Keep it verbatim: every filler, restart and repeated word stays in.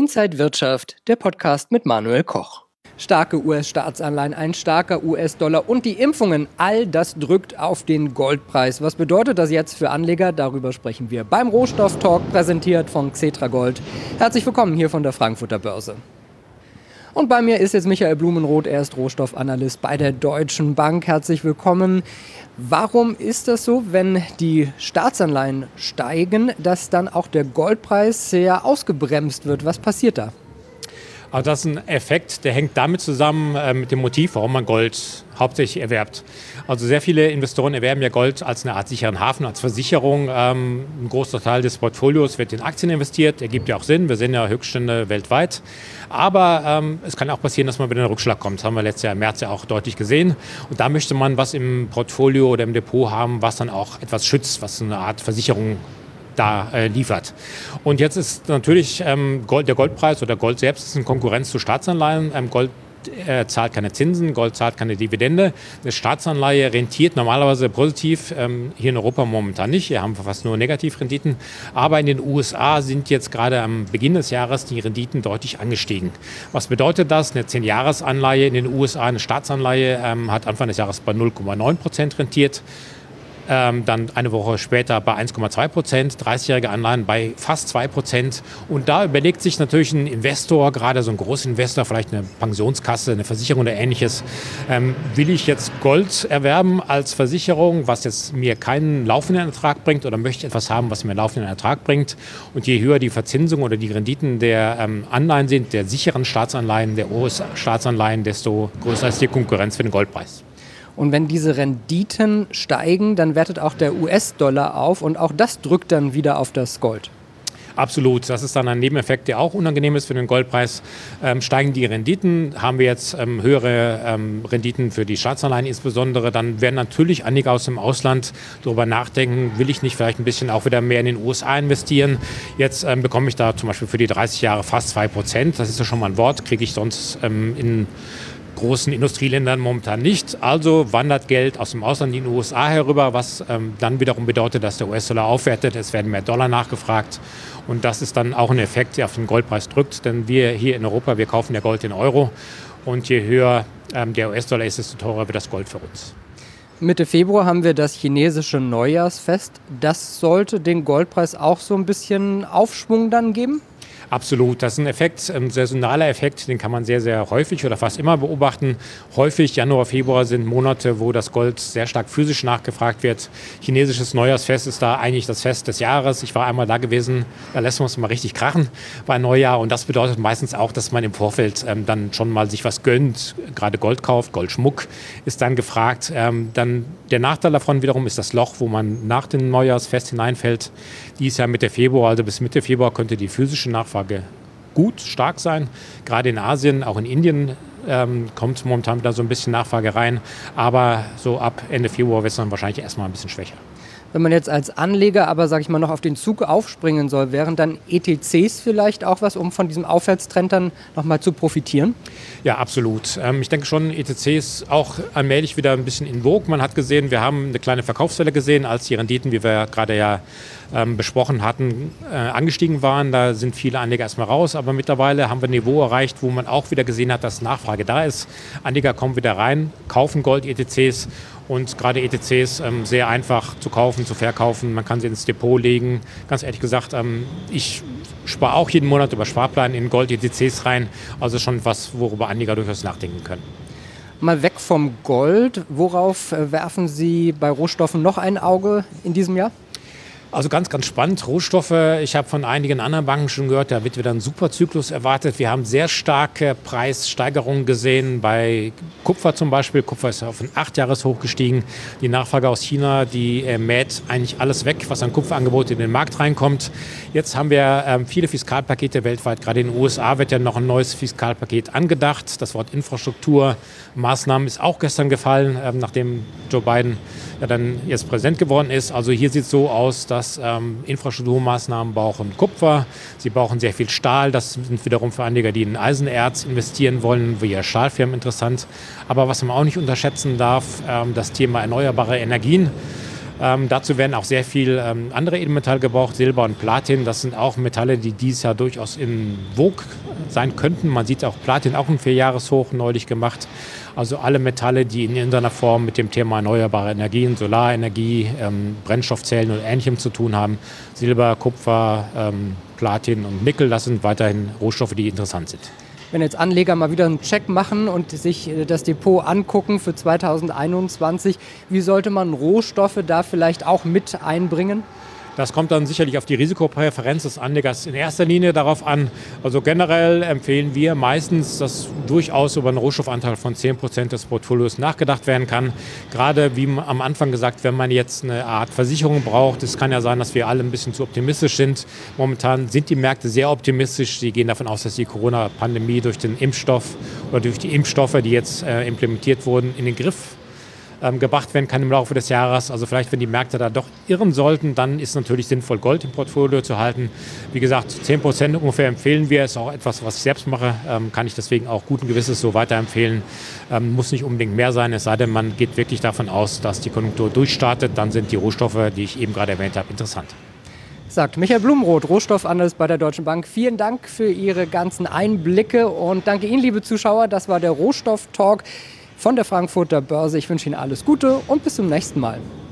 Inside Wirtschaft, der Podcast mit Manuel Koch. Starke U S-Staatsanleihen, ein starker U S-Dollar und die Impfungen, all das drückt auf den Goldpreis. Was bedeutet das jetzt für Anleger? Darüber sprechen wir beim Rohstoff-Talk, präsentiert von Xetra Gold. Herzlich willkommen hier von der Frankfurter Börse. Und bei mir ist jetzt Michael Blumenroth, er ist Rohstoffanalyst bei der Deutschen Bank. Herzlich willkommen. Warum ist das so, wenn die Staatsanleihen steigen, dass dann auch der Goldpreis sehr ausgebremst wird? Was passiert da? Also das ist ein Effekt, der hängt damit zusammen äh, mit dem Motiv, warum man Gold hauptsächlich erwerbt. Also sehr viele Investoren erwerben ja Gold als eine Art sicheren Hafen, als Versicherung. Ähm, ein großer Teil des Portfolios wird in Aktien investiert, ergibt ja auch Sinn, wir sehen ja Höchststände weltweit. Aber ähm, es kann auch passieren, dass man wieder einen Rückschlag kommt. Das haben wir letztes Jahr im März ja auch deutlich gesehen. Und da möchte man was im Portfolio oder im Depot haben, was dann auch etwas schützt, was eine Art Versicherung da äh, liefert. Und jetzt ist natürlich ähm, Gold, der Goldpreis oder Gold selbst ist in Konkurrenz zu Staatsanleihen. Ähm, Gold äh, zahlt keine Zinsen, Gold zahlt keine Dividende. Eine Staatsanleihe rentiert normalerweise positiv, ähm, hier in Europa momentan nicht. Hier haben wir fast nur Negativrenditen. Aber in den U S A sind jetzt gerade am Beginn des Jahres die Renditen deutlich angestiegen. Was bedeutet das? Eine zehn-Jahres-Anleihe in den U S A, eine Staatsanleihe, ähm, hat Anfang des Jahres bei null Komma neun Prozent rentiert. Ähm, dann eine Woche später bei eins Komma zwei Prozent, dreißigjährige Anleihen bei fast zwei Prozent. Und da überlegt sich natürlich ein Investor, gerade so ein Großinvestor, vielleicht eine Pensionskasse, eine Versicherung oder Ähnliches, ähm, will ich jetzt Gold erwerben als Versicherung, was jetzt mir keinen laufenden Ertrag bringt, oder möchte ich etwas haben, was mir einen laufenden Ertrag bringt? Und je höher die Verzinsung oder die Renditen der ähm, Anleihen sind, der sicheren Staatsanleihen, der U S-Staatsanleihen, desto größer ist die Konkurrenz für den Goldpreis. Und wenn diese Renditen steigen, dann wertet auch der U S-Dollar auf und auch das drückt dann wieder auf das Gold. Absolut, das ist dann ein Nebeneffekt, der auch unangenehm ist für den Goldpreis. Ähm, steigen die Renditen, haben wir jetzt ähm, höhere ähm, Renditen für die Staatsanleihen insbesondere, dann werden natürlich einige aus dem Ausland darüber nachdenken, will ich nicht vielleicht ein bisschen auch wieder mehr in den U S A investieren. Jetzt ähm, bekomme ich da zum Beispiel für die dreißig Jahre fast zwei Prozent, das ist ja schon mal ein Wort, kriege ich sonst ähm, in großen Industrieländern momentan nicht. Also wandert Geld aus dem Ausland in die U S A herüber, was ähm, dann wiederum bedeutet, dass der U S-Dollar aufwertet. Es werden mehr Dollar nachgefragt. Und das ist dann auch ein Effekt, der auf den Goldpreis drückt. Denn wir hier in Europa, wir kaufen ja Gold in Euro. Und je höher ähm, der U S-Dollar ist, desto teurer wird das Gold für uns. Mitte Februar haben wir das chinesische Neujahrsfest. Das sollte den Goldpreis auch so ein bisschen Aufschwung dann geben? Absolut, das ist ein Effekt, ein saisonaler Effekt, den kann man sehr, sehr häufig oder fast immer beobachten. Häufig Januar, Februar sind Monate, wo das Gold sehr stark physisch nachgefragt wird. Chinesisches Neujahrsfest ist da eigentlich das Fest des Jahres. Ich war einmal da gewesen, da lässt man es mal richtig krachen bei Neujahr. Und das bedeutet meistens auch, dass man im Vorfeld ähm, dann schon mal sich was gönnt, gerade Gold kauft, Goldschmuck ist dann gefragt. Ähm, dann der Nachteil davon wiederum ist das Loch, wo man nach dem Neujahrsfest hineinfällt. Dies Jahr Mitte Februar, also bis Mitte Februar könnte die physische Nachfrage gut, stark sein. Gerade in Asien, auch in Indien ähm, kommt momentan wieder so ein bisschen Nachfrage rein. Aber so ab Ende Februar wird es dann wahrscheinlich erstmal ein bisschen schwächer. Wenn man jetzt als Anleger aber, sage ich mal, noch auf den Zug aufspringen soll, wären dann E T Cs vielleicht auch was, um von diesem Aufwärtstrend dann nochmal zu profitieren? Ja, absolut. Ähm, ich denke schon, E T Cs auch allmählich wieder ein bisschen in Vogue. Man hat gesehen, wir haben eine kleine Verkaufswelle gesehen, als die Renditen, wie wir gerade ja ähm, besprochen hatten, äh, angestiegen waren. Da sind viele Anleger erstmal raus, aber mittlerweile haben wir ein Niveau erreicht, wo man auch wieder gesehen hat, dass Nachfrage da ist. Anleger kommen wieder rein, kaufen Gold-E T Cs. Und gerade E T Cs ähm, sehr einfach zu kaufen, zu verkaufen. Man kann sie ins Depot legen. Ganz ehrlich gesagt, ähm, ich spare auch jeden Monat über Sparplan in Gold-E T Cs rein. Also schon was, worüber Anleger durchaus nachdenken können. Mal weg vom Gold. Worauf äh, werfen Sie bei Rohstoffen noch ein Auge in diesem Jahr? Also ganz, ganz spannend. Rohstoffe, ich habe von einigen anderen Banken schon gehört, da wird wieder ein Superzyklus erwartet. Wir haben sehr starke Preissteigerungen gesehen bei Kupfer zum Beispiel. Kupfer ist auf ein Achtjahreshoch gestiegen. Die Nachfrage aus China, die äh, mäht eigentlich alles weg, was an Kupferangebot in den Markt reinkommt. Jetzt haben wir ähm, viele Fiskalpakete weltweit. Gerade in den U S A wird ja noch ein neues Fiskalpaket angedacht. Das Wort Infrastrukturmaßnahmen ist auch gestern gefallen, ähm, nachdem Joe Biden ja dann jetzt Präsident geworden ist. Also hier sieht es so aus, dass ähm, Infrastrukturmaßnahmen brauchen Kupfer, sie brauchen sehr viel Stahl. Das sind wiederum für Anleger, die in Eisenerz investieren wollen, wie ja Stahlfirmen interessant. Aber was man auch nicht unterschätzen darf, ähm, das Thema erneuerbare Energien. Ähm, dazu werden auch sehr viel ähm, andere Edelmetalle gebraucht, Silber und Platin. Das sind auch Metalle, die dieses Jahr durchaus in Vogue sein könnten. Man sieht auch Platin auch ein Vierjahreshoch neulich gemacht. Also alle Metalle, die in irgendeiner Form mit dem Thema erneuerbare Energien, Solarenergie, ähm, Brennstoffzellen und Ähnlichem zu tun haben. Silber, Kupfer, ähm, Platin und Nickel, das sind weiterhin Rohstoffe, die interessant sind. Wenn jetzt Anleger mal wieder einen Check machen und sich das Depot angucken für zweitausendeinundzwanzig, wie sollte man Rohstoffe da vielleicht auch mit einbringen? Das kommt dann sicherlich auf die Risikopräferenz des Anlegers in erster Linie darauf an. Also generell empfehlen wir meistens, dass durchaus über einen Rohstoffanteil von zehn Prozent des Portfolios nachgedacht werden kann. Gerade wie am Anfang gesagt, wenn man jetzt eine Art Versicherung braucht, es kann ja sein, dass wir alle ein bisschen zu optimistisch sind. Momentan sind die Märkte sehr optimistisch. Sie gehen davon aus, dass die Corona-Pandemie durch den Impfstoff oder durch die Impfstoffe, die jetzt äh, implementiert wurden, in den Griff gebracht werden kann im Laufe des Jahres. Also vielleicht, wenn die Märkte da doch irren sollten, dann ist es natürlich sinnvoll, Gold im Portfolio zu halten. Wie gesagt, zehn Prozent ungefähr empfehlen wir. Ist auch etwas, was ich selbst mache. Ähm, kann ich deswegen auch guten Gewissens so weiterempfehlen. Ähm, muss nicht unbedingt mehr sein, es sei denn, man geht wirklich davon aus, dass die Konjunktur durchstartet. Dann sind die Rohstoffe, die ich eben gerade erwähnt habe, interessant. Sagt Michael Blumroth, Rohstoffanalyst bei der Deutschen Bank. Vielen Dank für Ihre ganzen Einblicke und danke Ihnen, liebe Zuschauer. Das war der Rohstoff-Talk von der Frankfurter Börse. Ich wünsche Ihnen alles Gute und bis zum nächsten Mal.